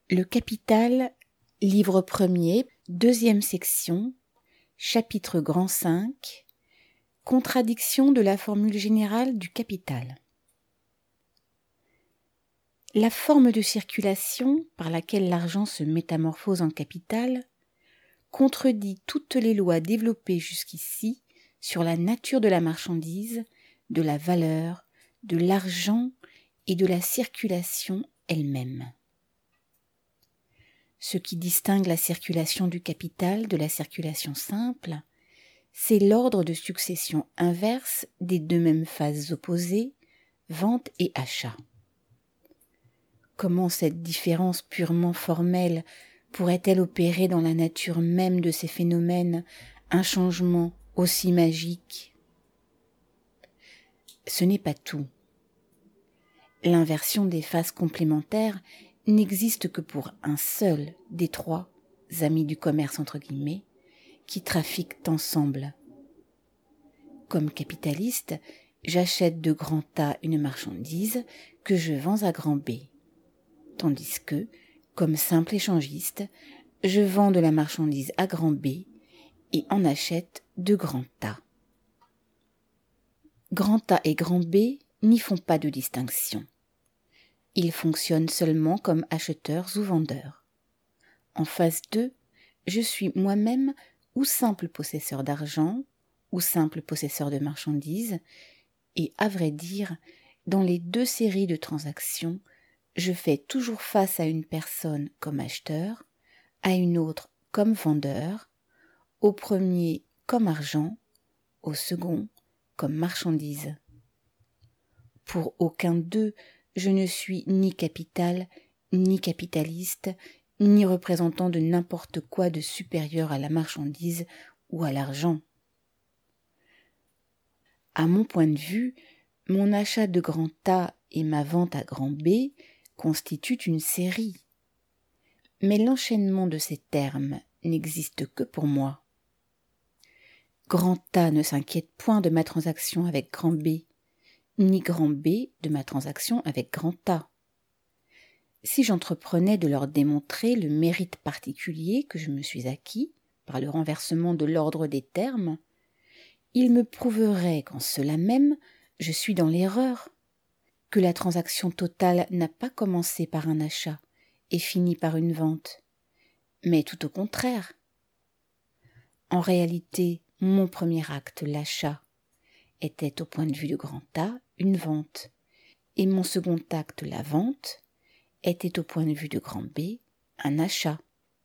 Le Capital, livre premier, deuxième section, chapitre grand 5, contradiction de la formule générale du capital. La forme de circulation par laquelle l'argent se métamorphose en capital contredit toutes les lois développées jusqu'ici sur la nature de la marchandise, de la valeur, de l'argent et de la circulation elle-même. Ce qui distingue la circulation du capital de la circulation simple, c'est l'ordre de succession inverse des deux mêmes phases opposées, vente et achat. Comment cette différence purement formelle pourrait-elle opérer dans la nature même de ces phénomènes un changement aussi magique ? Ce n'est pas tout. L'inversion des phases complémentaires n'existe que pour un seul des trois amis du commerce entre guillemets qui trafiquent ensemble. Comme capitaliste, j'achète de grand A une marchandise que je vends à grand B, tandis que, comme simple échangiste, je vends de la marchandise à grand B et en achète de grand A. Grand A et grand B n'y font pas de distinction. Ils fonctionnent seulement comme acheteurs ou vendeurs. En phase 2, je suis moi-même ou simple possesseur d'argent, ou simple possesseur de marchandises, et à vrai dire, dans les deux séries de transactions, je fais toujours face à une personne comme acheteur, à une autre comme vendeur, au premier comme argent, au second comme marchandise. Pour aucun d'eux, je ne suis ni capital, ni capitaliste, ni représentant de n'importe quoi de supérieur à la marchandise ou à l'argent. À mon point de vue, mon achat de grand A et ma vente à grand B constituent une série. Mais l'enchaînement de ces termes n'existe que pour moi. Grand A ne s'inquiète point de ma transaction avec grand B, ni grand B de ma transaction avec grand A. Si j'entreprenais de leur démontrer le mérite particulier que je me suis acquis par le renversement de l'ordre des termes, ils me prouveraient qu'en cela même, je suis dans l'erreur, que la transaction totale n'a pas commencé par un achat et fini par une vente, mais tout au contraire. En réalité, mon premier acte, l'achat, était au point de vue de grand A une vente, et mon second acte, la vente, était au point de vue de grand B un achat.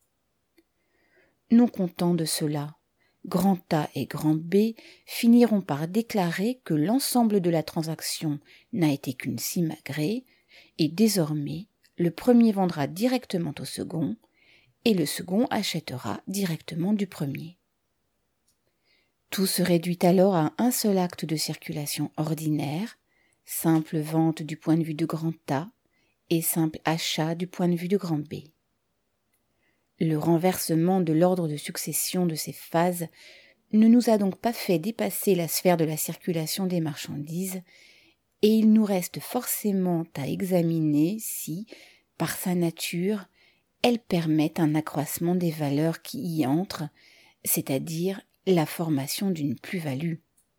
Non content de cela, grand A et grand B finiront par déclarer que l'ensemble de la transaction n'a été qu'une simagrée, et désormais le premier vendra directement au second, et le second achètera directement du premier. Tout se réduit alors à un seul acte de circulation ordinaire, simple vente du point de vue de grand A et simple achat du point de vue de grand B. Le renversement de l'ordre de succession de ces phases ne nous a donc pas fait dépasser la sphère de la circulation des marchandises, et il nous reste forcément à examiner si, par sa nature, elle permet un accroissement des valeurs qui y entrent, c'est-à-dire la formation d'une plus-value.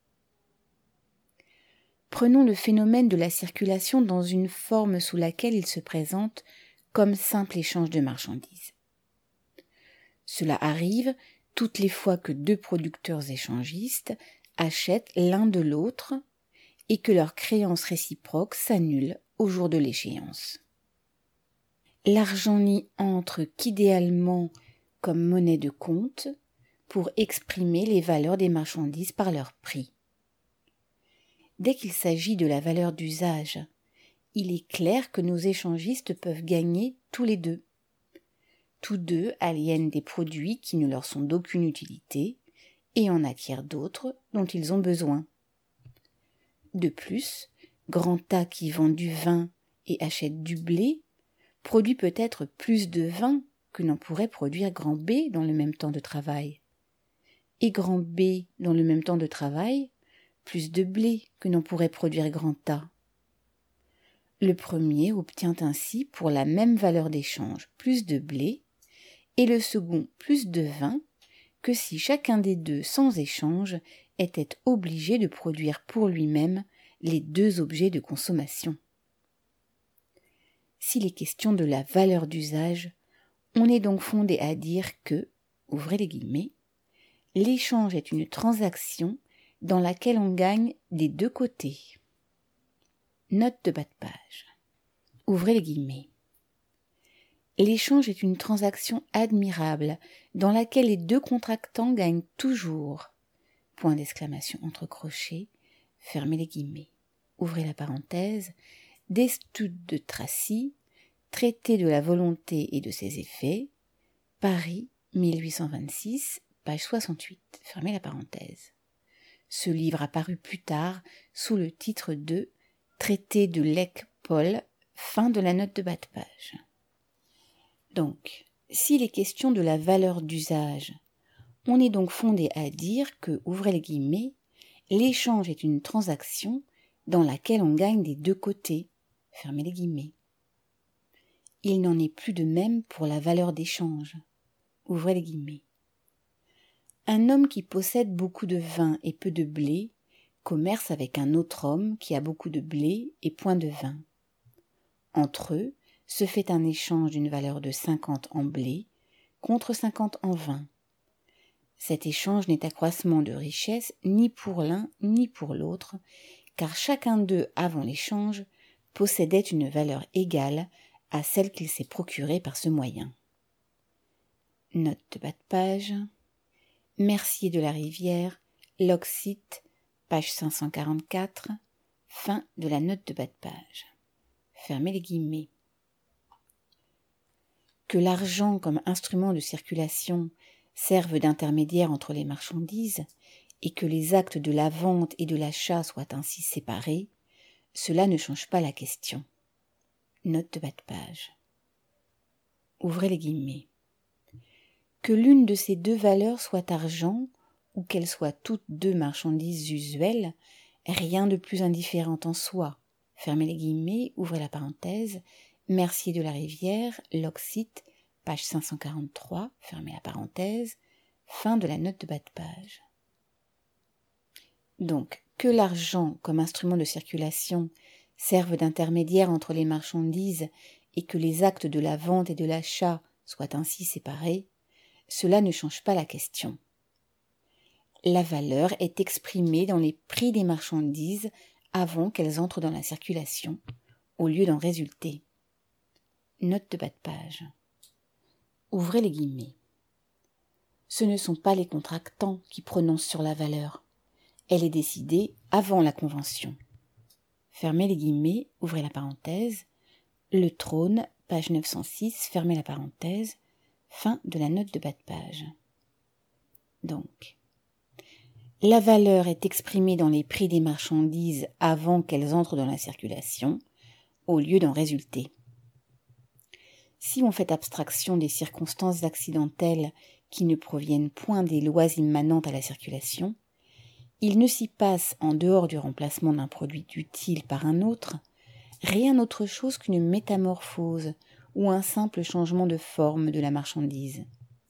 Prenons le phénomène de la circulation dans une forme sous laquelle il se présente comme simple échange de marchandises. Cela arrive toutes les fois que deux producteurs échangistes achètent l'un de l'autre et que leur créance réciproque s'annule au jour de l'échéance. L'argent n'y entre qu'idéalement comme monnaie de compte pour exprimer les valeurs des marchandises par leur prix. Dès qu'il s'agit de la valeur d'usage, il est clair que nos échangistes peuvent gagner tous les deux. Tous deux aliènent des produits qui ne leur sont d'aucune utilité et en acquièrent d'autres dont ils ont besoin. De plus, grand A qui vend du vin et achète du blé produit peut-être plus de vin que n'en pourrait produire grand B dans le même temps de travail. Et grand B, dans le même temps de travail, plus de blé que n'en pourrait produire grand A. Le premier obtient ainsi pour la même valeur d'échange plus de blé et le second plus de vin que si chacun des deux sans échange était obligé de produire pour lui-même les deux objets de consommation. S'il est question de la valeur d'usage, on est donc fondé à dire que, ouvrez les guillemets, l'échange est une transaction dans laquelle on gagne des deux côtés. Note de bas de page. Ouvrez les guillemets. L'échange est une transaction admirable dans laquelle les deux contractants gagnent toujours. Point d'exclamation entre crochets, fermez les guillemets. Ouvrez la parenthèse. D'Estude de Tracy, Traité de la volonté et de ses effets, Paris, 1826, page 68, fermez la parenthèse. Ce livre apparut plus tard sous le titre de Traité de Lec-Paul, fin de la note de bas de page. Donc, s'il est question de la valeur d'usage, on est donc fondé à dire que, ouvrez les guillemets, l'échange est une transaction dans laquelle on gagne des deux côtés, fermez les guillemets. Il n'en est plus de même pour la valeur d'échange, ouvrez les guillemets. Un homme qui possède beaucoup de vin et peu de blé commerce avec un autre homme qui a beaucoup de blé et point de vin. Entre eux se fait un échange d'une valeur de 50 en blé contre 50 en vin. Cet échange n'est accroissement de richesse ni pour l'un ni pour l'autre, car chacun d'eux, avant l'échange, possédait une valeur égale à celle qu'il s'est procurée par ce moyen. Note de bas de page. Mercier de la Rivière, Loc'Cite, page 544, fin de la note de bas de page. Fermez les guillemets. Que l'argent comme instrument de circulation serve d'intermédiaire entre les marchandises et que les actes de la vente et de l'achat soient ainsi séparés, cela ne change pas la question. Note de bas de page. Ouvrez les guillemets. Que l'une de ces deux valeurs soit argent ou qu'elles soient toutes deux marchandises usuelles, rien de plus indifférent en soi. Fermez les guillemets, ouvrez la parenthèse, Mercier de la Rivière, Loc'Cite, page 543, fermez la parenthèse, fin de la note de bas de page. Donc, que l'argent comme instrument de circulation serve d'intermédiaire entre les marchandises et que les actes de la vente et de l'achat soient ainsi séparés, cela ne change pas la question. La valeur est exprimée dans les prix des marchandises avant qu'elles entrent dans la circulation, au lieu d'en résulter. Note de bas de page. Ouvrez les guillemets. Ce ne sont pas les contractants qui prononcent sur la valeur. Elle est décidée avant la convention. Fermez les guillemets, ouvrez la parenthèse. Le Trône, page 906, fermez la parenthèse. Fin de la note de bas de page. Donc, la valeur est exprimée dans les prix des marchandises avant qu'elles entrent dans la circulation, au lieu d'en résulter. Si on fait abstraction des circonstances accidentelles qui ne proviennent point des lois immanentes à la circulation, il ne s'y passe, en dehors du remplacement d'un produit utile par un autre, rien autre chose qu'une métamorphose ou un simple changement de forme de la marchandise.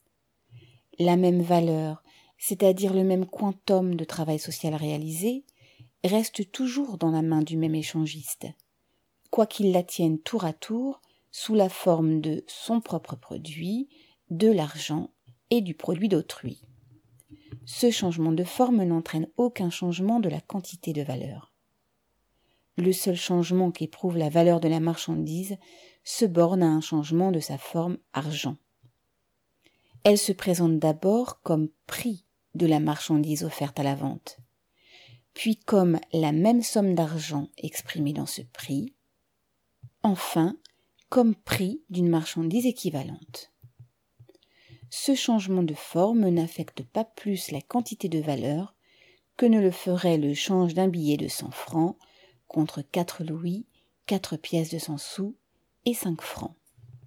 La même valeur, c'est-à-dire le même quantum de travail social réalisé, reste toujours dans la main du même échangiste, quoiqu'il la tienne tour à tour sous la forme de son propre produit, de l'argent et du produit d'autrui. Ce changement de forme n'entraîne aucun changement de la quantité de valeur. Le seul changement qu'éprouve la valeur de la marchandise se borne à un changement de sa forme argent. Elle se présente d'abord comme prix de la marchandise offerte à la vente, puis comme la même somme d'argent exprimée dans ce prix, enfin comme prix d'une marchandise équivalente. Ce changement de forme n'affecte pas plus la quantité de valeur que ne le ferait le change d'un billet de 100 francs contre 4 louis, 4 pièces de 100 sous et 5 francs.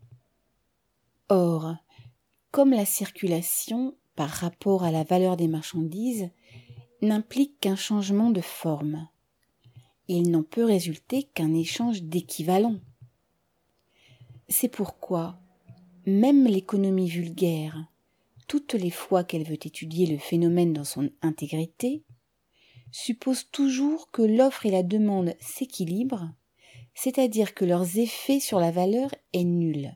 Or, comme la circulation, par rapport à la valeur des marchandises, n'implique qu'un changement de forme, il n'en peut résulter qu'un échange d'équivalents. C'est pourquoi, même l'économie vulgaire, toutes les fois qu'elle veut étudier le phénomène dans son intégrité, suppose toujours que l'offre et la demande s'équilibrent, c'est-à-dire que leurs effets sur la valeur est nul.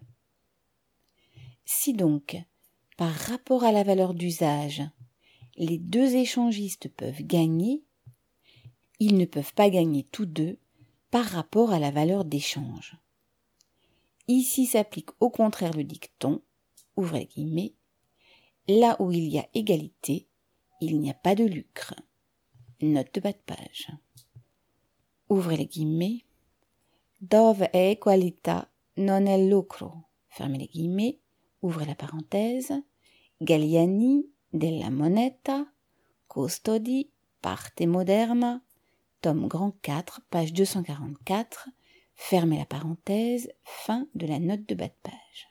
Si donc, par rapport à la valeur d'usage, les deux échangistes peuvent gagner, ils ne peuvent pas gagner tous deux par rapport à la valeur d'échange. Ici s'applique au contraire le dicton, ouvrez les guillemets, là où il y a égalité, il n'y a pas de lucre. Note de bas de page. Ouvrez les guillemets, dove è equalità non è lucro. Fermez les guillemets, ouvrez la parenthèse, Galliani della Moneta, Custodi, Parte Moderna, tome grand 4, page 244, fermez la parenthèse, fin de la note de bas de page.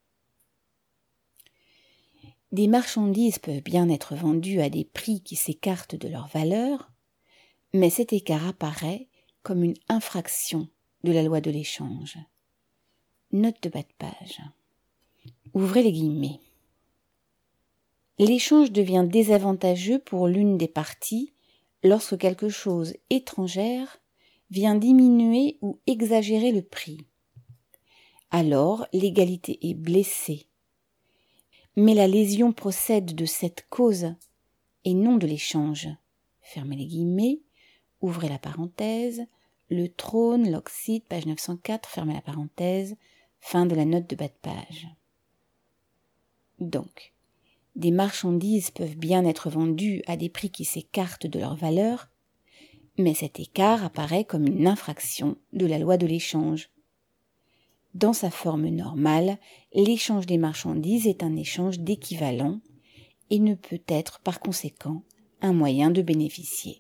Des marchandises peuvent bien être vendues à des prix qui s'écartent de leur valeur, mais cet écart apparaît comme une infraction de la loi de l'échange. Note de bas de page. Ouvrez les guillemets. L'échange devient désavantageux pour l'une des parties lorsque quelque chose étrangère vient diminuer ou exagérer le prix. Alors l'égalité est blessée. Mais la lésion procède de cette cause et non de l'échange. Fermez les guillemets, ouvrez la parenthèse, le trône, l'Oxide, page 904, fermez la parenthèse, fin de la note de bas de page. Donc, des marchandises peuvent bien être vendues à des prix qui s'écartent de leur valeur, mais cet écart apparaît comme une infraction de la loi de l'échange. Dans sa forme normale, l'échange des marchandises est un échange d'équivalents et ne peut être par conséquent un moyen de bénéficier.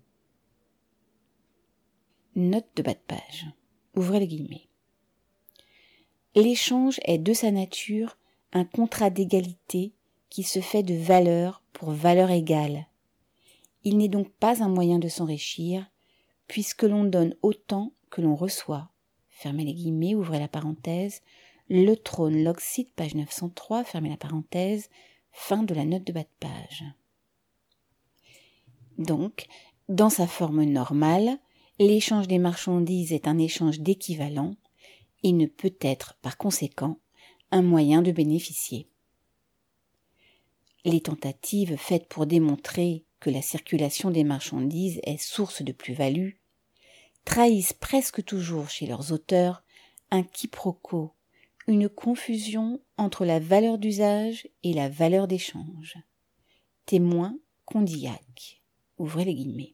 Note de bas de page. Ouvrez les guillemets. L'échange est de sa nature un contrat d'égalité qui se fait de valeur pour valeur égale. Il n'est donc pas un moyen de s'enrichir, puisque l'on donne autant que l'on reçoit. Fermez les guillemets, ouvrez la parenthèse, le trône, l'Oxide, page 903, fermez la parenthèse, fin de la note de bas de page. Donc, dans sa forme normale, l'échange des marchandises est un échange d'équivalents et ne peut être, par conséquent, un moyen de bénéficier. Les tentatives faites pour démontrer que la circulation des marchandises est source de plus-value trahissent presque toujours chez leurs auteurs un quiproquo, une confusion entre la valeur d'usage et la valeur d'échange. Témoin Condillac. Ouvrez les guillemets.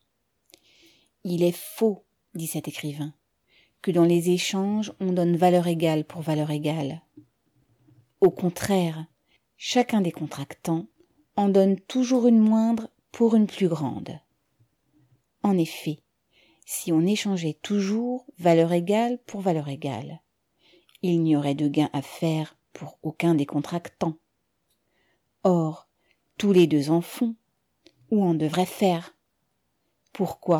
Il est faux, dit cet écrivain, que dans les échanges on donne valeur égale pour valeur égale. Au contraire, chacun des contractants en donne toujours une moindre pour une plus grande. En effet, si on échangeait toujours valeur égale pour valeur égale, il n'y aurait de gain à faire pour aucun des contractants. Or, tous les deux en font, ou en devraient faire. Pourquoi ?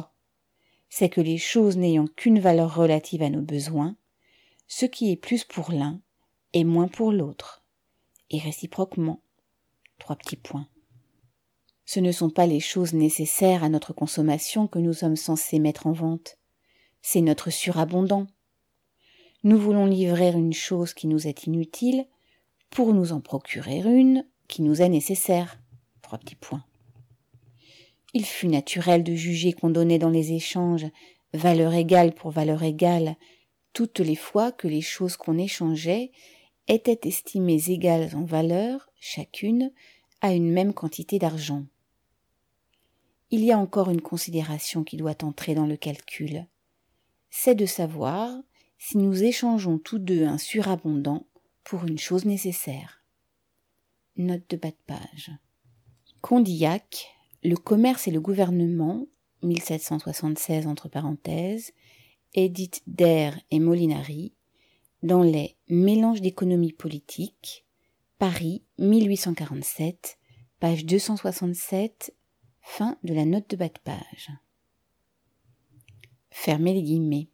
C'est que les choses n'ayant qu'une valeur relative à nos besoins, ce qui est plus pour l'un est moins pour l'autre, et réciproquement. 3 petits points. Ce ne sont pas les choses nécessaires à notre consommation que nous sommes censés mettre en vente, c'est notre surabondant. Nous voulons livrer une chose qui nous est inutile pour nous en procurer une qui nous est nécessaire. 3 petits points. Il fut naturel de juger qu'on donnait dans les échanges valeur égale pour valeur égale toutes les fois que les choses qu'on échangeait étaient estimées égales en valeur, chacune, à une même quantité d'argent. Il y a encore une considération qui doit entrer dans le calcul. C'est de savoir si nous échangeons tous deux un surabondant pour une chose nécessaire. Note de bas de page. Condillac, Le commerce et le gouvernement, 1776 entre parenthèses, Edith Daire et Molinari, dans les Mélanges d'économie politique, Paris, 1847, page 267, fin de la note de bas de page. Fermez les guillemets.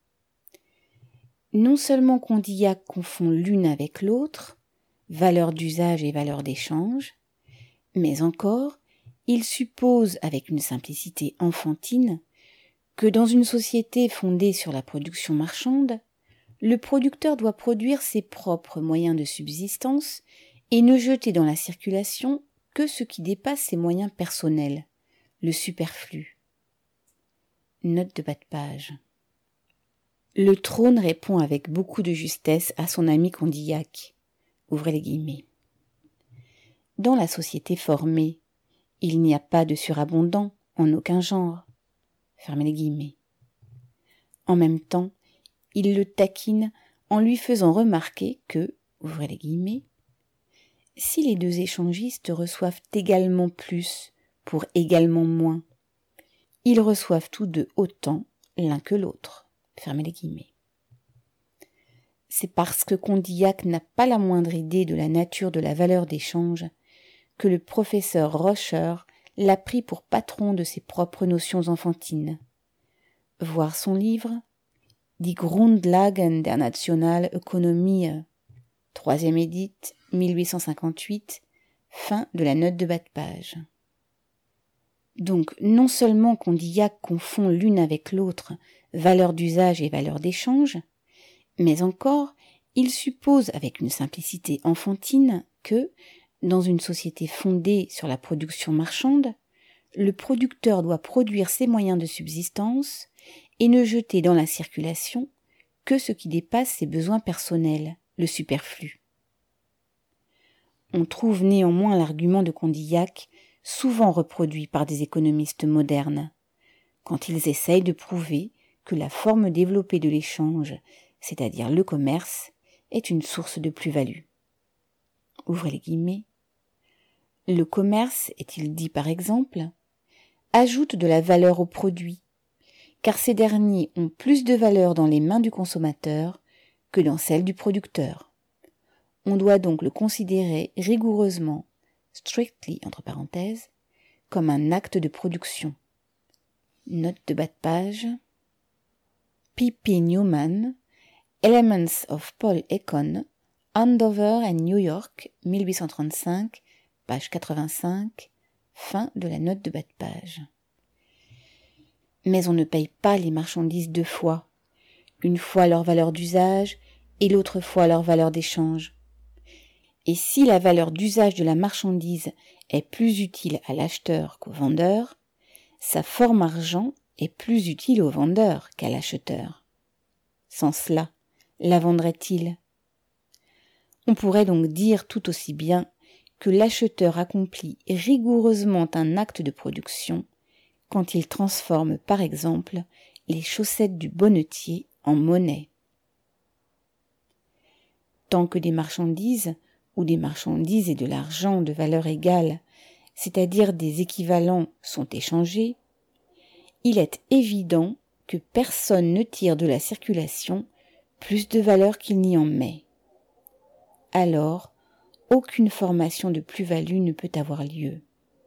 Non seulement Condillac confond l'une avec l'autre, valeur d'usage et valeur d'échange, mais encore, il suppose avec une simplicité enfantine que dans une société fondée sur la production marchande, le producteur doit produire ses propres moyens de subsistance et ne jeter dans la circulation que ce qui dépasse ses moyens personnels, le superflu. Note de bas de page. Le trône répond avec beaucoup de justesse à son ami Condillac. Ouvrez les guillemets. Dans la société formée, il n'y a pas de surabondant en aucun genre. Fermez les guillemets. En même temps, il le taquine en lui faisant remarquer que, ouvrez les guillemets, si les deux échangistes reçoivent également plus pour également moins, ils reçoivent tous deux autant l'un que l'autre. Fermez les guillemets. C'est parce que Condillac n'a pas la moindre idée de la nature de la valeur d'échange que le professeur Roscher l'a pris pour patron de ses propres notions enfantines. Voir son livre Die Grundlagen der Nationalökonomie, 3e édite, 1858, fin de la note de bas de page. Donc, non seulement Condillac confond l'une avec l'autre valeur d'usage et valeur d'échange, mais encore, il suppose avec une simplicité enfantine que, dans une société fondée sur la production marchande, le producteur doit produire ses moyens de subsistance et ne jeter dans la circulation que ce qui dépasse ses besoins personnels, le superflu. On trouve néanmoins l'argument de Condillac souvent reproduit par des économistes modernes, quand ils essayent de prouver que la forme développée de l'échange, c'est-à-dire le commerce, est une source de plus-value. Ouvrez les guillemets. Le commerce, est-il dit par exemple, ajoute de la valeur aux produits, car ces derniers ont plus de valeur dans les mains du consommateur que dans celles du producteur. On doit donc le considérer rigoureusement, strictly entre parenthèses, comme un acte de production. Note de bas de page. P.P. Newman, Elements of Paul Econ, Andover and New York, 1835, page 85, fin de la note de bas de page. Mais on ne paye pas les marchandises deux fois, une fois leur valeur d'usage et l'autre fois leur valeur d'échange. Et si la valeur d'usage de la marchandise est plus utile à l'acheteur qu'au vendeur, sa forme argent est plus utile au vendeur qu'à l'acheteur. Sans cela, la vendrait-il ? On pourrait donc dire tout aussi bien que l'acheteur accomplit rigoureusement un acte de production quand il transforme par exemple les chaussettes du bonnetier en monnaie. Tant que des marchandises ou des marchandises et de l'argent de valeur égale, c'est-à-dire des équivalents, sont échangés, il est évident que personne ne tire de la circulation plus de valeur qu'il n'y en met. Alors, aucune formation de plus-value ne peut avoir lieu.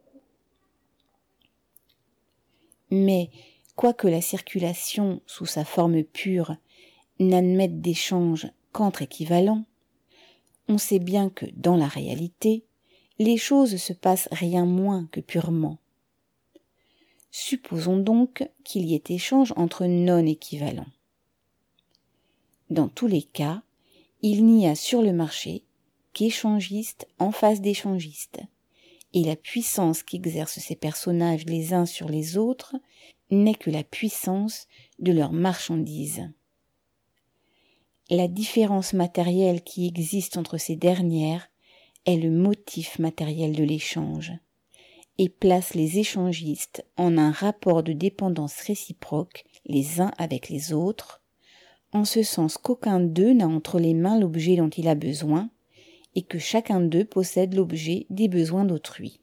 Mais, quoique la circulation, sous sa forme pure, n'admette d'échange qu'entre équivalents, on sait bien que, dans la réalité, les choses se passent rien moins que purement. Supposons donc qu'il y ait échange entre non-équivalents. Dans tous les cas, il n'y a sur le marché qu'échangistes en face d'échangistes, et la puissance qu'exercent ces personnages les uns sur les autres n'est que la puissance de leurs marchandises. La différence matérielle qui existe entre ces dernières est le motif matériel de l'échange, et place les échangistes en un rapport de dépendance réciproque les uns avec les autres, en ce sens qu'aucun d'eux n'a entre les mains l'objet dont il a besoin, et que chacun d'eux possède l'objet des besoins d'autrui.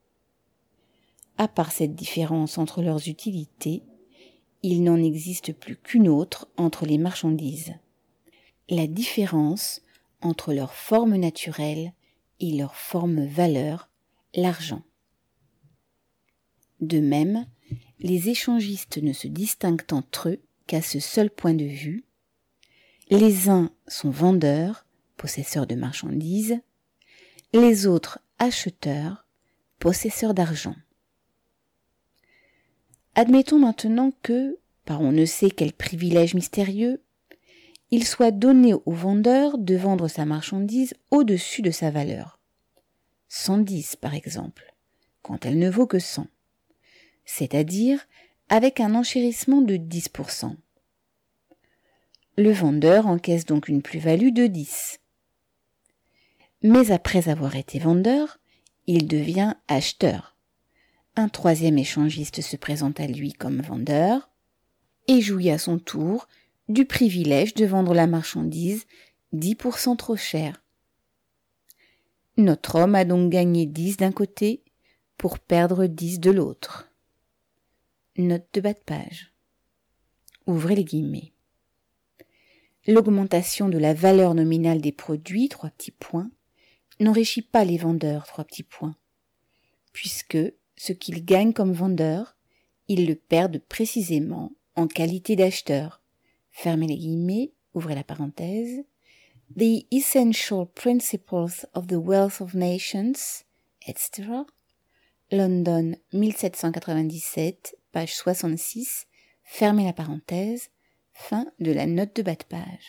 À part cette différence entre leurs utilités, il n'en existe plus qu'une autre entre les marchandises. La différence entre leur forme naturelle et leur forme valeur, l'argent. De même, les échangistes ne se distinguent entre eux qu'à ce seul point de vue. Les uns sont vendeurs, possesseurs de marchandises, les autres acheteurs, possesseurs d'argent. Admettons maintenant que, par on ne sait quel privilège mystérieux, il soit donné au vendeur de vendre sa marchandise au-dessus de sa valeur. 110 par exemple, quand elle ne vaut que 100, c'est-à-dire avec un enchérissement de 10%. Le vendeur encaisse donc une plus-value de 10. Mais après avoir été vendeur, il devient acheteur. Un troisième échangiste se présente à lui comme vendeur et jouit à son tour du privilège de vendre la marchandise 10% trop cher. Notre homme a donc gagné 10 d'un côté pour perdre 10 de l'autre. Note de bas de page. Ouvrez les guillemets. L'augmentation de la valeur nominale des produits, 3 petits points, n'enrichit pas les vendeurs, 3 petits points, puisque ce qu'ils gagnent comme vendeurs, ils le perdent précisément en qualité d'acheteur. Fermez les guillemets, ouvrez la parenthèse. The essential principles of the wealth of nations, etc. London, 1797, page 66, fermez la parenthèse, fin de la note de bas de page.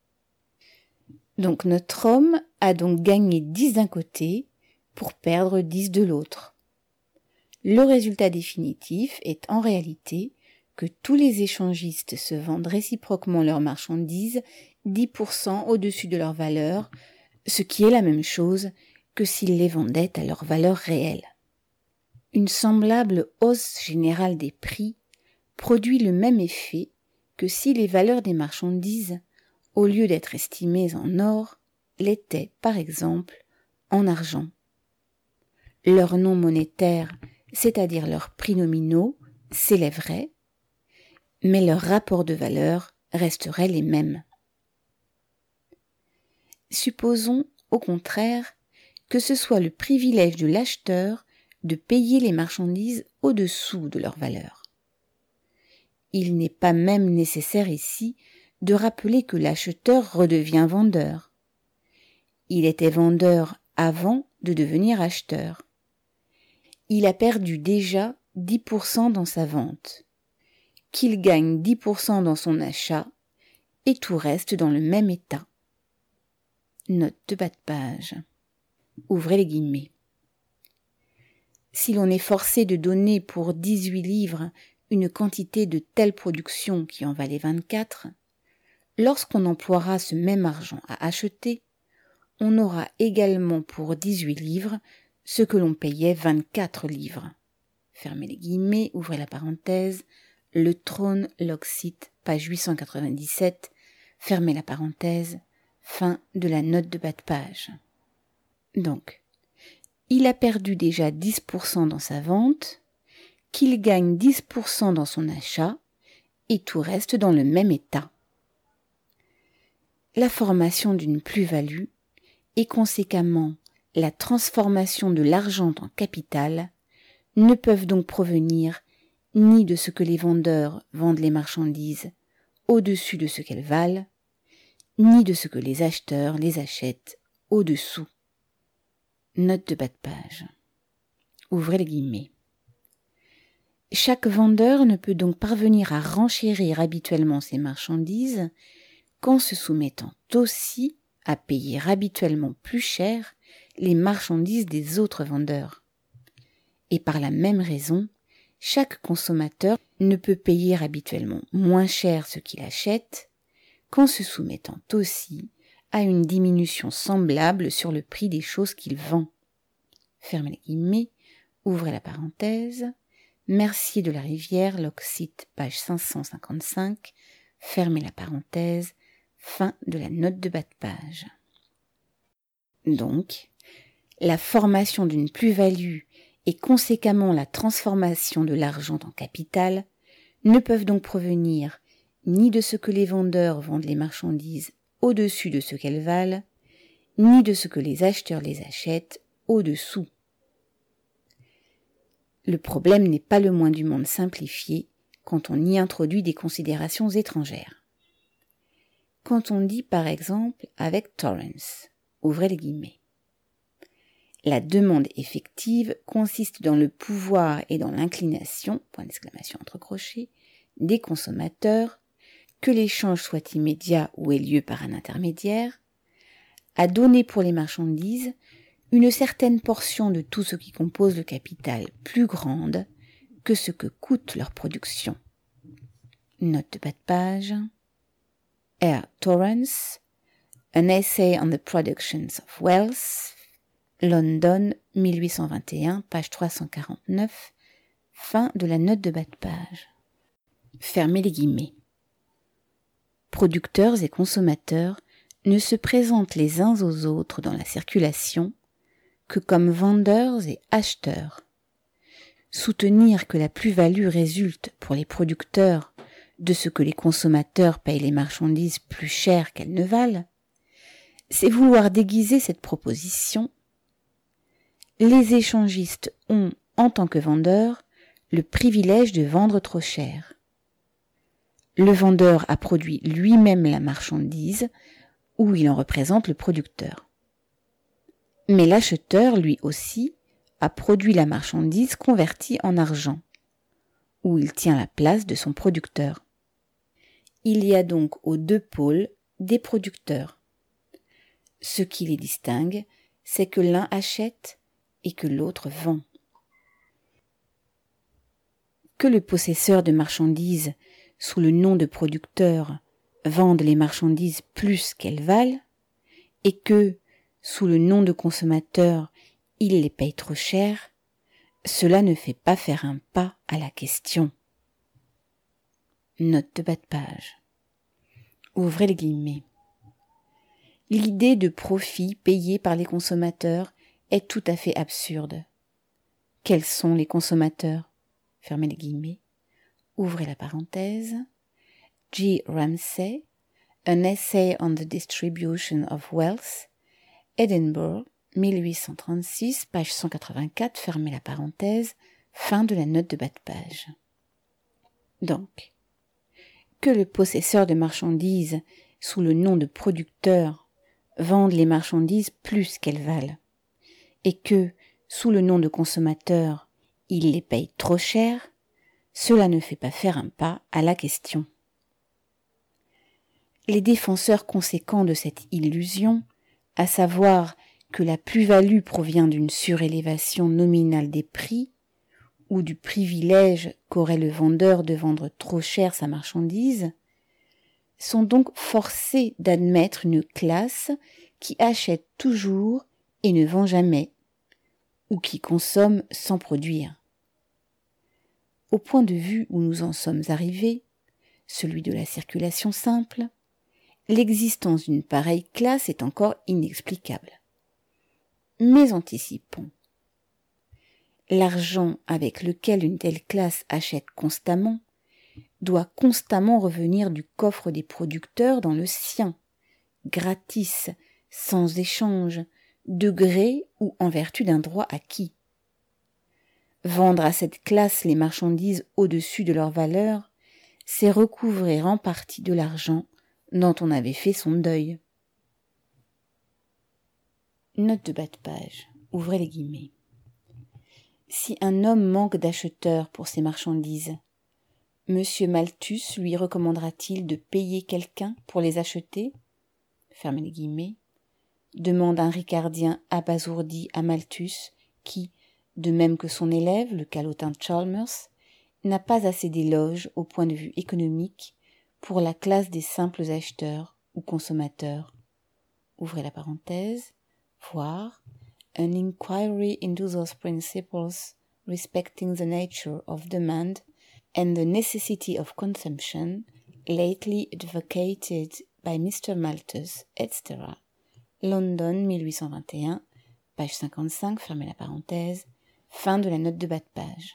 Donc notre homme a donc gagné 10 d'un côté pour perdre 10 de l'autre. Le résultat définitif est en réalité que tous les échangistes se vendent réciproquement leurs marchandises 10% au-dessus de leur valeur, ce qui est la même chose que s'ils les vendaient à leur valeur réelle. Une semblable hausse générale des prix produit le même effet que si les valeurs des marchandises, au lieu d'être estimées en or, l'étaient, par exemple, en argent. Leurs noms monétaires, c'est-à-dire leurs prix nominaux, s'élèveraient, mais leurs rapports de valeur resteraient les mêmes. Supposons, au contraire, que ce soit le privilège de l'acheteur de payer les marchandises au-dessous de leur valeur. Il n'est pas même nécessaire ici de rappeler que l'acheteur redevient vendeur. Il était vendeur avant de devenir acheteur. Il a perdu déjà 10% dans sa vente, qu'il gagne 10% dans son achat, et tout reste dans le même état. Note de bas de page. Ouvrez les guillemets. Si l'on est forcé de donner pour 18 livres une quantité de telle production qui en valait 24, lorsqu'on emploiera ce même argent à acheter, on aura également pour 18 livres ce que l'on payait 24 livres. Fermez les guillemets, ouvrez la parenthèse, Le Trône, Locksit, page 897, fermez la parenthèse, fin de la note de bas de page. Donc, il a perdu déjà 10% dans sa vente, qu'il gagne 10% dans son achat, et tout reste dans le même état. La formation d'une plus-value, et conséquemment la transformation de l'argent en capital, ne peuvent donc provenir ni de ce que les vendeurs vendent les marchandises au-dessus de ce qu'elles valent, ni de ce que les acheteurs les achètent au-dessous. Note de bas de page. Ouvrez les guillemets. Chaque vendeur ne peut donc parvenir à renchérir habituellement ses marchandises qu'en se soumettant aussi à payer habituellement plus cher les marchandises des autres vendeurs. Et par la même raison, chaque consommateur ne peut payer habituellement moins cher ce qu'il achète qu'en se soumettant aussi à une diminution semblable sur le prix des choses qu'il vend. Fermez les guillemets, ouvrez la parenthèse, Mercier de la Rivière, Locksit, page 555, fermez la parenthèse, fin de la note de bas de page. Donc, la formation d'une plus-value et conséquemment la transformation de l'argent en capital ne peuvent donc provenir ni de ce que les vendeurs vendent les marchandises au-dessus de ce qu'elles valent, ni de ce que les acheteurs les achètent au-dessous. Le problème n'est pas le moins du monde simplifié quand on y introduit des considérations étrangères. Quand on dit par exemple avec Torrance, ouvrez les guillemets, la demande effective consiste dans le pouvoir et dans l'inclination, point d'exclamation entre crochets, des consommateurs, que l'échange soit immédiat ou ait lieu par un intermédiaire, à donner pour les marchandises une certaine portion de tout ce qui compose le capital plus grande que ce que coûte leur production. Note de bas de page. R. Torrance, An Essay on the Productions of Wealth, London, 1821, page 349, fin de la note de bas de page. Fermez les guillemets. Producteurs et consommateurs ne se présentent les uns aux autres dans la circulation que comme vendeurs et acheteurs. Soutenir que la plus-value résulte pour les producteurs de ce que les consommateurs payent les marchandises plus chères qu'elles ne valent, c'est vouloir déguiser cette proposition. Les échangistes ont, en tant que vendeurs, le privilège de vendre trop cher. Le vendeur a produit lui-même la marchandise, ou il en représente le producteur. Mais l'acheteur, lui aussi, a produit la marchandise convertie en argent, où il tient la place de son producteur. Il y a donc aux deux pôles des producteurs. Ce qui les distingue, c'est que l'un achète et que l'autre vend. Que le possesseur de marchandises, sous le nom de producteur, vende les marchandises plus qu'elles valent, et que, sous le nom de consommateur, il les paye trop cher, cela ne fait pas faire un pas à la question. Note de bas de page. Ouvrez les guillemets. L'idée de profit payé par les consommateurs est tout à fait absurde. Quels sont les consommateurs ? Fermez les guillemets. Ouvrez la parenthèse. G. Ramsay, An Essay on the Distribution of Wealth, Edinburgh, 1836, page 184, fermez la parenthèse, fin de la note de bas de page. Donc, que le possesseur de marchandises, sous le nom de producteur, vende les marchandises plus qu'elles valent, et que, sous le nom de consommateur, il les paye trop cher, cela ne fait pas faire un pas à la question. Les défenseurs conséquents de cette illusion, à savoir que la plus-value provient d'une surélévation nominale des prix, ou du privilège qu'aurait le vendeur de vendre trop cher sa marchandise, sont donc forcés d'admettre une classe qui achète toujours et ne vend jamais, ou qui consomme sans produire. Au point de vue où nous en sommes arrivés, celui de la circulation simple, l'existence d'une pareille classe est encore inexplicable. Mais anticipons. L'argent avec lequel une telle classe achète constamment doit constamment revenir du coffre des producteurs dans le sien, gratis, sans échange, de gré ou en vertu d'un droit acquis. Vendre à cette classe les marchandises au-dessus de leur valeur, c'est recouvrer en partie de l'argent dont on avait fait son deuil. Note de bas de page. Ouvrez les guillemets. Si un homme manque d'acheteurs pour ses marchandises, Monsieur Malthus lui recommandera-t-il de payer quelqu'un pour les acheter ? Fermez les guillemets. Demande un ricardien abasourdi à Malthus qui, de même que son élève, le calotin Chalmers, n'a pas assez d'éloges au point de vue économique pour la classe des simples acheteurs ou consommateurs. Ouvrez la parenthèse. Voir An Inquiry into those Principles respecting the nature of demand and the necessity of consumption, lately advocated by Mr. Malthus, etc. London, 1821, page 55, fermez la parenthèse, fin de la note de bas de page.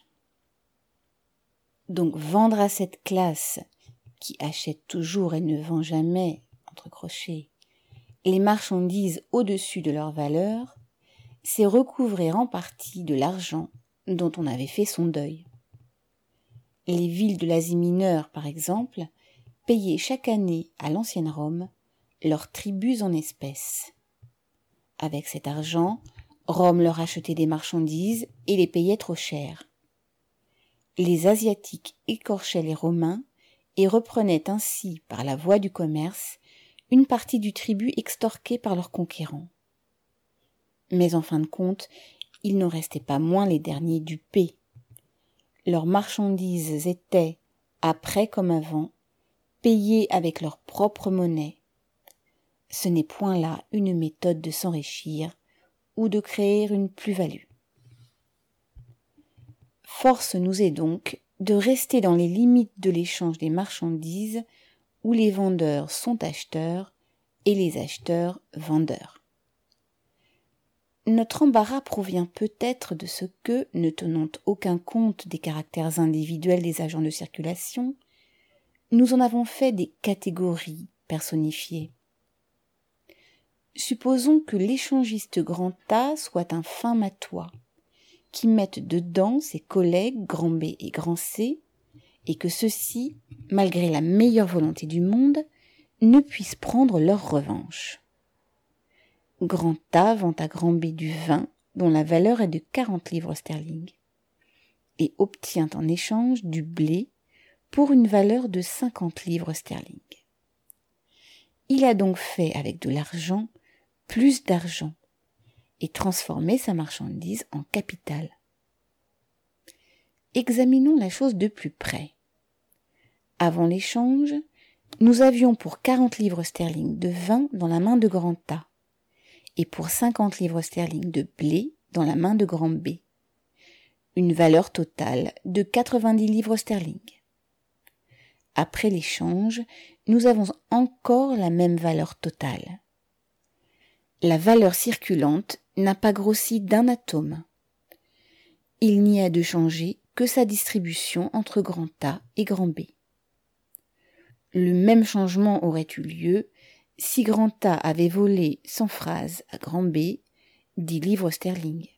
Donc, vendre à cette classe, qui achète toujours et ne vend jamais, entre crochets, les marchandises au-dessus de leur valeur, c'est recouvrer en partie de l'argent dont on avait fait son deuil. Les villes de l'Asie mineure, par exemple, payaient chaque année à l'ancienne Rome leurs tributs en espèces. Avec cet argent, Rome leur achetait des marchandises et les payait trop cher. Les Asiatiques écorchaient les Romains et reprenaient ainsi, par la voie du commerce, une partie du tribut extorqué par leurs conquérants. Mais en fin de compte, il n'en restait pas moins les derniers dupés. Leurs marchandises étaient, après comme avant, payées avec leur propre monnaie. Ce n'est point là une méthode de s'enrichir ou de créer une plus-value. Force nous est donc de rester dans les limites de l'échange des marchandises où les vendeurs sont acheteurs et les acheteurs vendeurs. Notre embarras provient peut-être de ce que, ne tenant aucun compte des caractères individuels des agents de circulation, nous en avons fait des catégories personnifiées. Supposons que l'échangiste grand A soit un fin matois, qui mette dedans ses collègues grand B et grand C, et que ceux-ci, malgré la meilleure volonté du monde, ne puissent prendre leur revanche. Grand A vend à grand B du vin dont la valeur est de 40 livres sterling et obtient en échange du blé pour une valeur de 50 livres sterling. Il a donc fait avec de l'argent plus d'argent et transformé sa marchandise en capital. Examinons la chose de plus près. Avant l'échange, nous avions pour 40 livres sterling de vin dans la main de grand A et pour 50 livres sterling de blé dans la main de grand B. Une valeur totale de 90 livres sterling. Après l'échange, nous avons encore la même valeur totale. La valeur circulante n'a pas grossi d'un atome. Il n'y a de changé que sa distribution entre grand A et grand B. Le même changement aurait eu lieu si grand A avait volé sans phrase à grand B 10 livres sterling.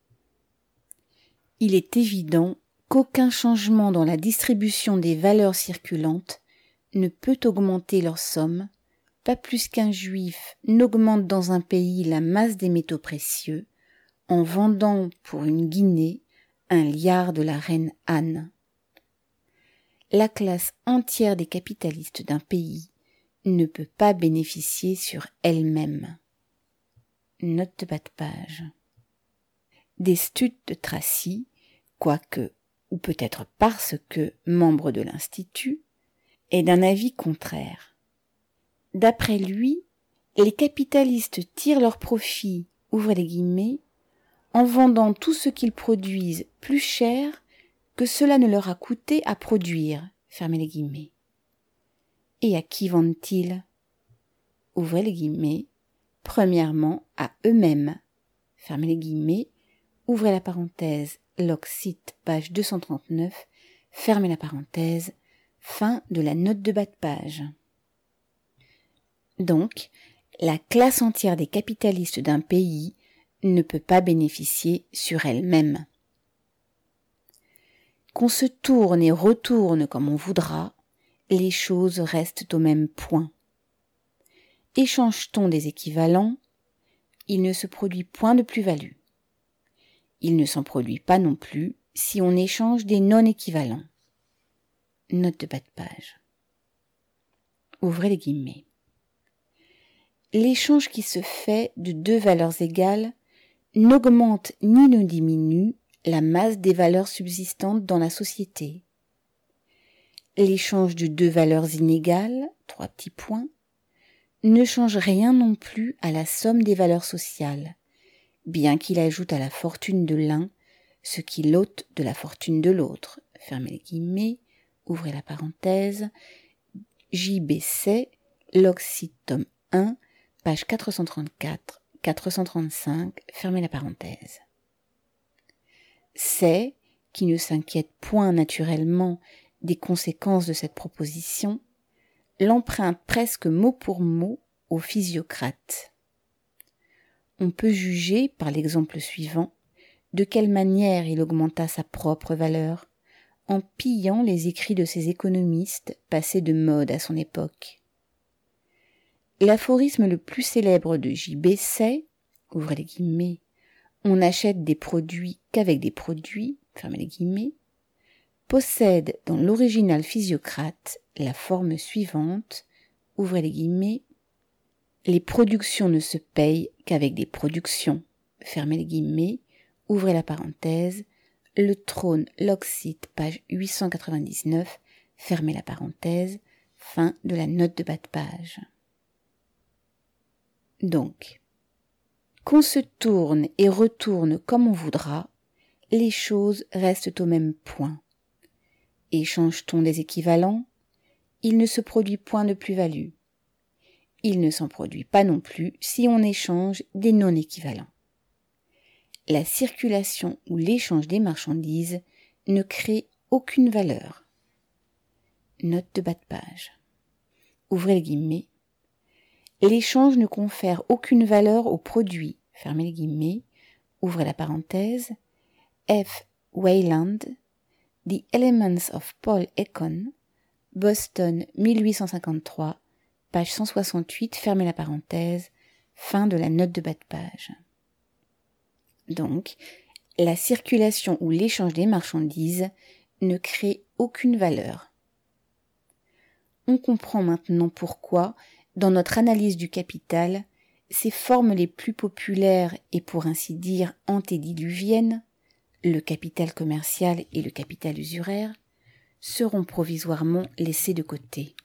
Il est évident qu'aucun changement dans la distribution des valeurs circulantes ne peut augmenter leur somme, pas plus qu'un juif n'augmente dans un pays la masse des métaux précieux en vendant pour une guinée un liard de la reine Anne. La classe entière des capitalistes d'un pays ne peut pas bénéficier sur elle-même. Note de bas de page. Des Stutes de Tracy, quoique, ou peut-être parce que, membre de l'Institut, est d'un avis contraire. D'après lui, les capitalistes tirent leur profit, ouvrez les guillemets, en vendant tout ce qu'ils produisent plus cher que cela ne leur a coûté à produire, fermez les guillemets. Et à qui vendent-ils? Ouvrez les guillemets, premièrement à eux-mêmes, fermez les guillemets, ouvrez la parenthèse, Locksit, page 239, fermez la parenthèse, fin de la note de bas de page. Donc, la classe entière des capitalistes d'un pays ne peut pas bénéficier sur elle-même. Qu'on se tourne et retourne comme on voudra, les choses restent au même point. Échange-t-on des équivalents, il ne se produit point de plus-value. Il ne s'en produit pas non plus si on échange des non-équivalents. Note de bas de page. Ouvrez les guillemets. L'échange qui se fait de deux valeurs égales n'augmente ni ne diminue la masse des valeurs subsistantes dans la société. L'échange de deux valeurs inégales, 3 petits points, ne change rien non plus à la somme des valeurs sociales, bien qu'il ajoute à la fortune de l'un ce qu'il ôte de la fortune de l'autre. Fermez les guillemets, ouvrez la parenthèse, JBC, Locksit, tome 1, page 434, 435, fermez la parenthèse. C'est, qui ne s'inquiète point naturellement des conséquences de cette proposition, l'emprunte presque mot pour mot au Physiocrate. On peut juger, par l'exemple suivant, de quelle manière il augmenta sa propre valeur, en pillant les écrits de ces économistes passés de mode à son époque. L'aphorisme le plus célèbre de J.B. c'est, ouvrez les guillemets, on n'achète des produits qu'avec des produits, fermez les guillemets, possède dans l'original Physiocrate la forme suivante, ouvrez les guillemets, les productions ne se payent qu'avec des productions, fermez les guillemets, ouvrez la parenthèse, le trône Locksit, page 899, fermez la parenthèse, fin de la note de bas de page. Donc, qu'on se tourne et retourne comme on voudra, les choses restent au même point. Échange-t-on des équivalents, il ne se produit point de plus-value. Il ne s'en produit pas non plus si on échange des non-équivalents. La circulation ou l'échange des marchandises ne crée aucune valeur. Note de bas de page. Ouvrez les guillemets. L'échange ne confère aucune valeur au produit, fermez les guillemets, ouvrez la parenthèse, F. Wayland, The Elements of Paul Econ, Boston 1853, page 168, fermez la parenthèse, fin de la note de bas de page. Donc, la circulation ou l'échange des marchandises ne crée aucune valeur. On comprend maintenant pourquoi, dans notre analyse du capital, ces formes les plus populaires et pour ainsi dire antédiluviennes, le capital commercial et le capital usuraire, seront provisoirement laissées de côté.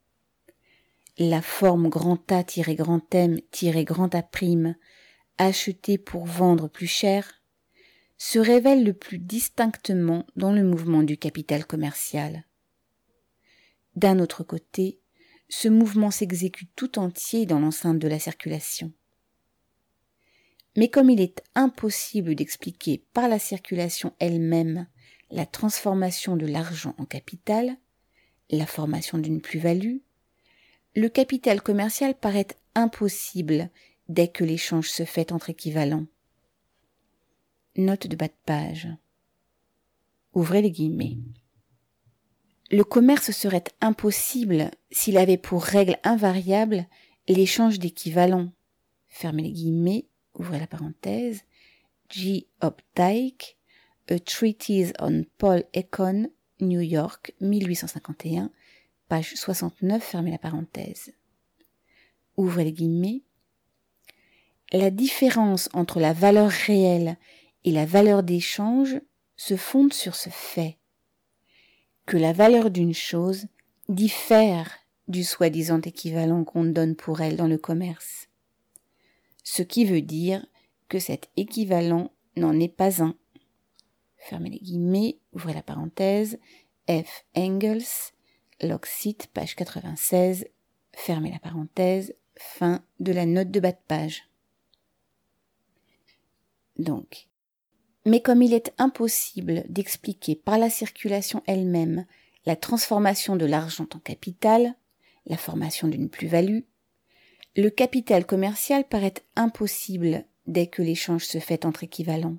La forme grand A-grand M-grand A', achetée pour vendre plus cher, se révèle le plus distinctement dans le mouvement du capital commercial. D'un autre côté, ce mouvement s'exécute tout entier dans l'enceinte de la circulation. Mais comme il est impossible d'expliquer par la circulation elle-même la transformation de l'argent en capital, la formation d'une plus-value, le capital commercial paraît impossible dès que l'échange se fait entre équivalents. Note de bas de page. Ouvrez les guillemets. Le commerce serait impossible s'il avait pour règle invariable l'échange d'équivalents. Fermez les guillemets, ouvrez la parenthèse. G. Updike, A Treatise on Paul Econ, New York, 1851, page 69, fermez la parenthèse. Ouvrez les guillemets. La différence entre la valeur réelle et la valeur d'échange se fonde sur ce fait que la valeur d'une chose diffère du soi-disant équivalent qu'on donne pour elle dans le commerce. Ce qui veut dire que cet équivalent n'en est pas un. Fermez les guillemets, ouvrez la parenthèse, F. Engels, Locksit, page 96, fermez la parenthèse, fin de la note de bas de page. Donc, mais comme il est impossible d'expliquer par la circulation elle-même la transformation de l'argent en capital, la formation d'une plus-value, le capital commercial paraît impossible dès que l'échange se fait entre équivalents.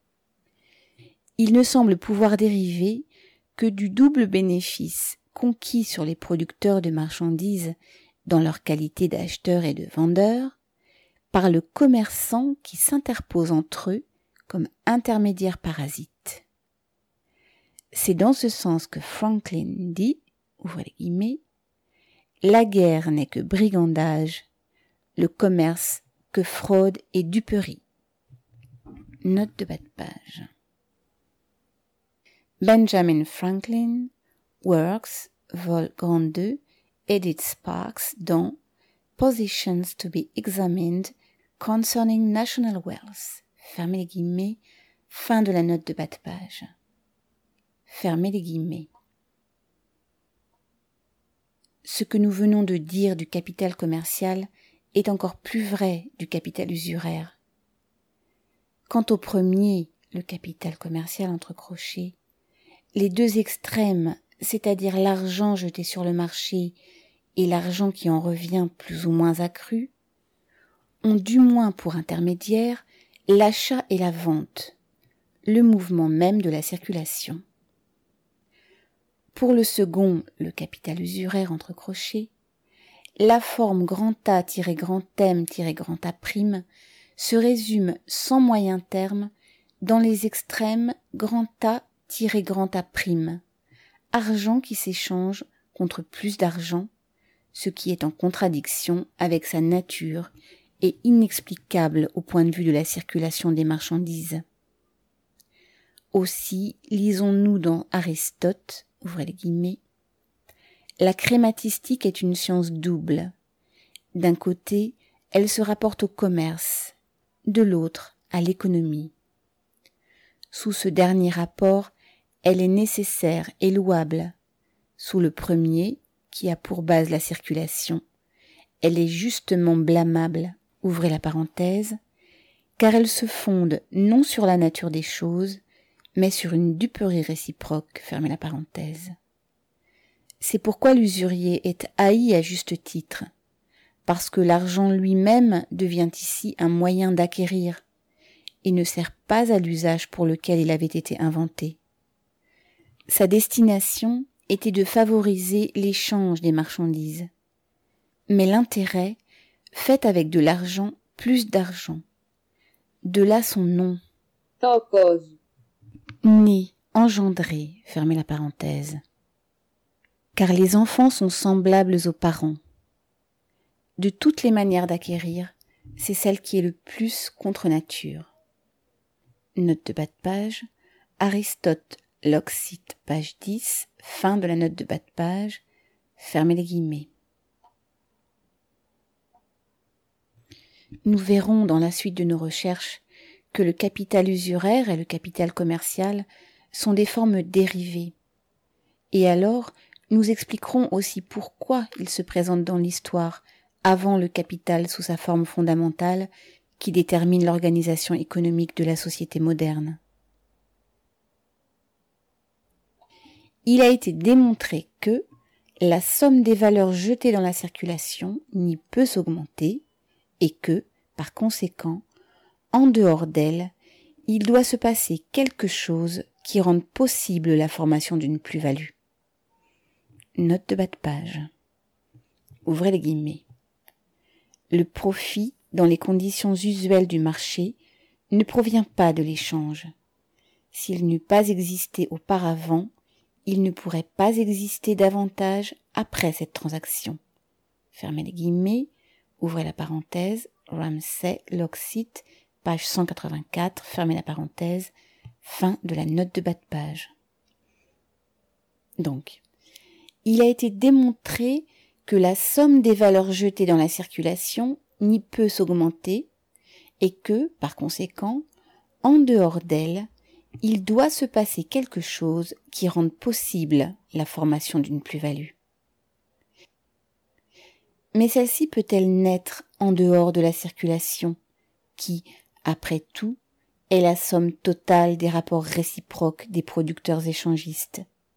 Il ne semble pouvoir dériver que du double bénéfice conquis sur les producteurs de marchandises dans leur qualité d'acheteurs et de vendeurs, par le commerçant qui s'interpose entre eux comme intermédiaire parasite. C'est dans ce sens que Franklin dit, ouvrez les guillemets, la guerre n'est que brigandage, le commerce que fraude et duperie. Note de bas de page. Benjamin Franklin, Works, vol. Grand 2, Edith Sparks, dans Positions to be examined concerning national wealth. Fermez les guillemets, fin de la note de bas de page. Fermez les guillemets. Ce que nous venons de dire du capital commercial est encore plus vrai du capital usuraire. Quant au premier, le capital commercial entre crochets, les deux extrêmes, c'est-à-dire l'argent jeté sur le marché et l'argent qui en revient plus ou moins accru, ont du moins pour intermédiaire l'achat et la vente, le mouvement même de la circulation. Pour le second, le capital usuraire entre crochets, la forme A-M-A' se résume sans moyen terme dans les extrêmes A-A', argent qui s'échange contre plus d'argent, ce qui est en contradiction avec sa nature et inexplicable au point de vue de la circulation des marchandises. Aussi, lisons-nous dans Aristote, ouvrez les guillemets, la crématistique est une science double. D'un côté, elle se rapporte au commerce, de l'autre, à l'économie. Sous ce dernier rapport, elle est nécessaire et louable. Sous le premier, qui a pour base la circulation, elle est justement blâmable, ouvrez la parenthèse, car elle se fonde non sur la nature des choses, mais sur une duperie réciproque, fermez la parenthèse. C'est pourquoi l'usurier est haï à juste titre, parce que l'argent lui-même devient ici un moyen d'acquérir, et ne sert pas à l'usage pour lequel il avait été inventé. Sa destination était de favoriser l'échange des marchandises. Mais l'intérêt fait avec de l'argent plus d'argent. De là son nom. Tokos. Né, engendré, fermez la parenthèse. Car les enfants sont semblables aux parents. De toutes les manières d'acquérir, c'est celle qui est le plus contre nature. Note de bas de page, Aristote, L'Oxyte, page 10, fin de la note de bas de page, fermez les guillemets. Nous verrons dans la suite de nos recherches que le capital usuraire et le capital commercial sont des formes dérivées. Et alors, nous expliquerons aussi pourquoi ils se présentent dans l'histoire avant le capital sous sa forme fondamentale qui détermine l'organisation économique de la société moderne. Il a été démontré que la somme des valeurs jetées dans la circulation n'y peut s'augmenter et que, par conséquent, en dehors d'elle, il doit se passer quelque chose qui rende possible la formation d'une plus-value. Note de bas de page. Ouvrez les guillemets. Le profit, dans les conditions usuelles du marché, ne provient pas de l'échange. S'il n'eût pas existé auparavant, il ne pourrait pas exister davantage après cette transaction. Fermez les guillemets, ouvrez la parenthèse, Ramsay, L'Oxyte, page 184, fermez la parenthèse, fin de la note de bas de page. Donc, il a été démontré que la somme des valeurs jetées dans la circulation n'y peut s'augmenter et que, par conséquent, en dehors d'elle, il doit se passer quelque chose qui rende possible la formation d'une plus-value. Mais celle-ci peut-elle naître en dehors de la circulation, qui, après tout, est la somme totale des rapports réciproques des producteurs échangistes?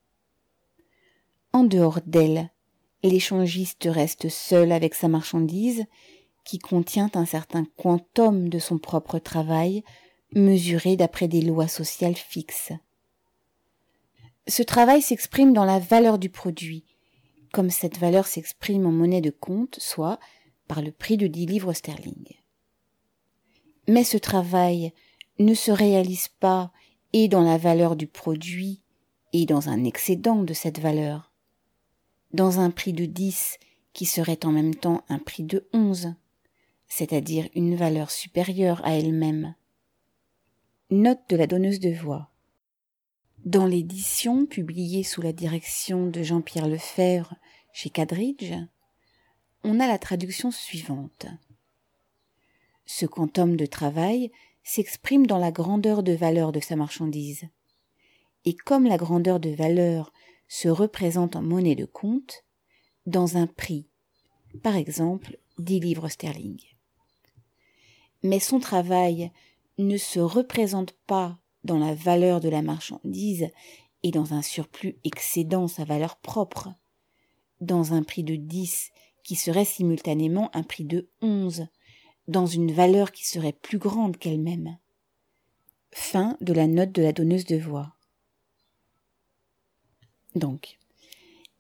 En dehors d'elle, l'échangiste reste seul avec sa marchandise, qui contient un certain quantum de son propre travail, mesuré d'après des lois sociales fixes. Ce travail s'exprime dans la valeur du produit, comme cette valeur s'exprime en monnaie de compte, soit par le prix de 10 livres sterling. Mais ce travail ne se réalise pas et dans la valeur du produit et dans un excédent de cette valeur, dans un prix de 10 qui serait en même temps un prix de 11, c'est-à-dire une valeur supérieure à elle-même. Note de la donneuse de voix. Dans l'édition publiée sous la direction de Jean-Pierre Lefebvre chez Cadridge, on a la traduction suivante. Ce quantum de travail s'exprime dans la grandeur de valeur de sa marchandise. Et comme la grandeur de valeur se représente en monnaie de compte, dans un prix, par exemple 10 livres sterling. Mais son travail ne se représente pas dans la valeur de la marchandise et dans un surplus excédant sa valeur propre, dans un prix de 10 qui serait simultanément un prix de 11, dans une valeur qui serait plus grande qu'elle-même. Fin de la note de la donneuse de voix. Donc,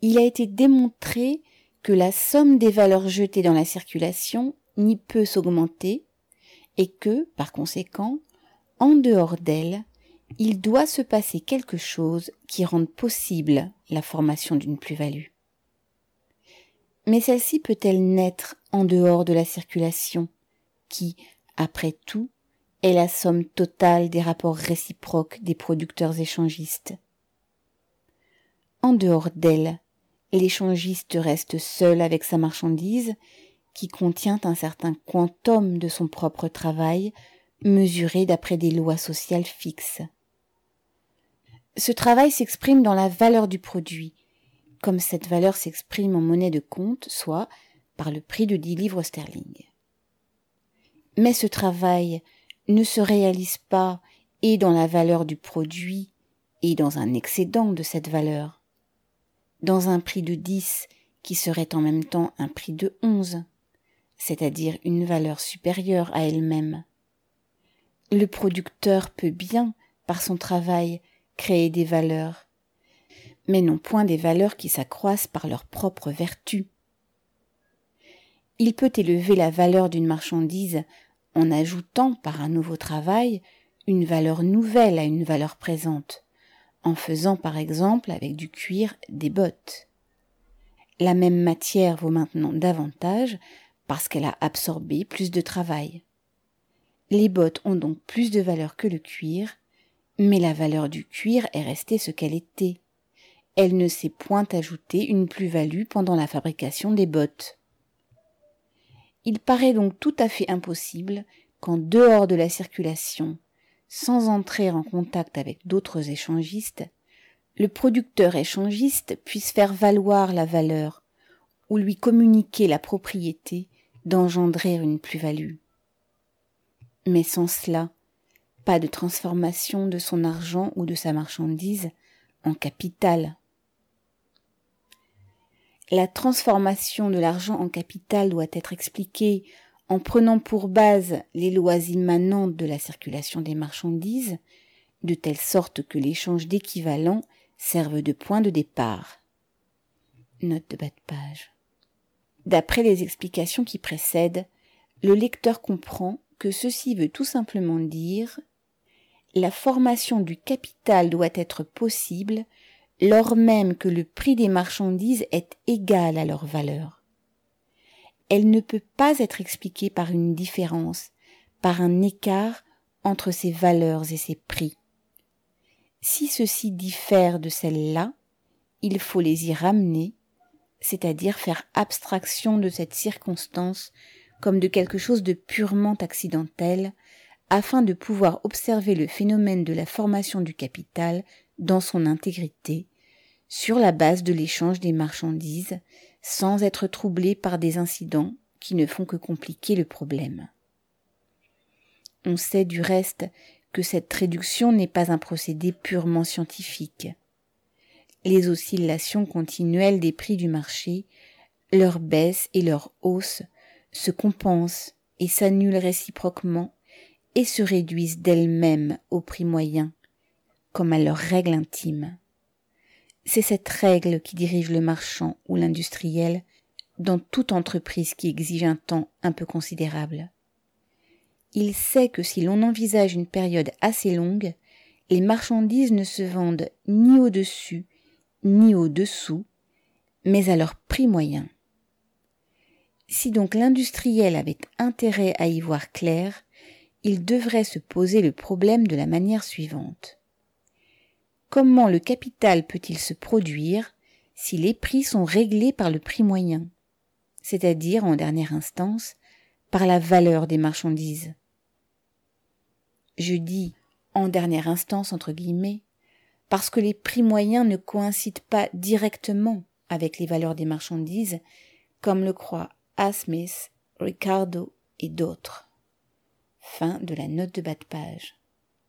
il a été démontré que la somme des valeurs jetées dans la circulation n'y peut s'augmenter et que, par conséquent, en dehors d'elle, il doit se passer quelque chose qui rende possible la formation d'une plus-value. Mais celle-ci peut-elle naître en dehors de la circulation, qui, après tout, est la somme totale des rapports réciproques des producteurs échangistes? En dehors d'elle, l'échangiste reste seul avec sa marchandise, qui contient un certain quantum de son propre travail, mesuré d'après des lois sociales fixes. Ce travail s'exprime dans la valeur du produit, comme cette valeur s'exprime en monnaie de compte, soit par le prix de 10 livres sterling. Mais ce travail ne se réalise pas et dans la valeur du produit et dans un excédent de cette valeur, dans un prix de 10 qui serait en même temps un prix de 11, c'est-à-dire une valeur supérieure à elle-même. Le producteur peut bien, par son travail, créer des valeurs, mais non point des valeurs qui s'accroissent par leur propre vertu. Il peut élever la valeur d'une marchandise en ajoutant par un nouveau travail une valeur nouvelle à une valeur présente, en faisant par exemple avec du cuir des bottes. La même matière vaut maintenant davantage parce qu'elle a absorbé plus de travail. Les bottes ont donc plus de valeur que le cuir, mais la valeur du cuir est restée ce qu'elle était. Elle ne s'est point ajoutée une plus-value pendant la fabrication des bottes. Il paraît donc tout à fait impossible qu'en dehors de la circulation, sans entrer en contact avec d'autres échangistes, le producteur échangiste puisse faire valoir la valeur ou lui communiquer la propriété d'engendrer une plus-value. Mais sans cela, pas de transformation de son argent ou de sa marchandise en capital. La transformation de l'argent en capital doit être expliquée en prenant pour base les lois immanentes de la circulation des marchandises, de telle sorte que l'échange d'équivalents serve de point de départ. Note de bas de page. D'après les explications qui précèdent, le lecteur comprend que ceci veut tout simplement dire la formation du capital doit être possible lors même que le prix des marchandises est égal à leur valeur. Elle ne peut pas être expliquée par une différence, par un écart entre ces valeurs et ces prix. Si ceux-ci diffèrent de celles-là, il faut les y ramener, c'est-à-dire faire abstraction de cette circonstance comme de quelque chose de purement accidentel, afin de pouvoir observer le phénomène de la formation du capital dans son intégrité, sur la base de l'échange des marchandises, sans être troublé par des incidents qui ne font que compliquer le problème. On sait du reste que cette réduction n'est pas un procédé purement scientifique. Les oscillations continuelles des prix du marché, leur baisse et leur hausse, se compensent et s'annulent réciproquement et se réduisent d'elles-mêmes au prix moyen, comme à leur règle intime. C'est cette règle qui dirige le marchand ou l'industriel dans toute entreprise qui exige un temps un peu considérable. Il sait que si l'on envisage une période assez longue, les marchandises ne se vendent ni au-dessus ni au-dessous, mais à leur prix moyen. Si donc l'industriel avait intérêt à y voir clair, il devrait se poser le problème de la manière suivante. Comment le capital peut-il se produire si les prix sont réglés par le prix moyen, c'est-à-dire, en dernière instance, par la valeur des marchandises? Je dis « en dernière instance » entre guillemets, parce que les prix moyens ne coïncident pas directement avec les valeurs des marchandises, comme le croient A. Smith, Ricardo et d'autres. Fin de la note de bas de page.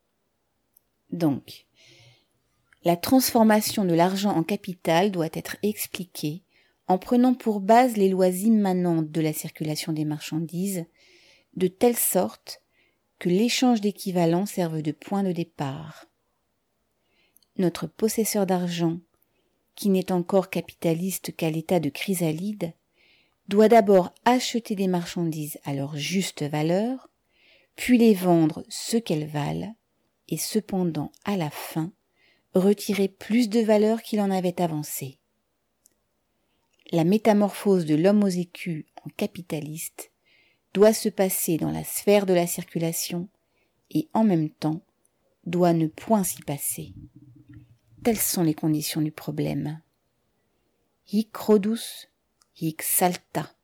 Donc, la transformation de l'argent en capital doit être expliquée en prenant pour base les lois immanentes de la circulation des marchandises, de telle sorte que l'échange d'équivalents serve de point de départ. Notre possesseur d'argent, qui n'est encore capitaliste qu'à l'état de chrysalide, doit d'abord acheter des marchandises à leur juste valeur, puis les vendre ce qu'elles valent, et cependant, à la fin, retirer plus de valeur qu'il en avait avancé. La métamorphose de l'homme aux écus en capitaliste doit se passer dans la sphère de la circulation et en même temps doit ne point s'y passer. Telles sont les conditions du problème. Hic rodus, hic salta.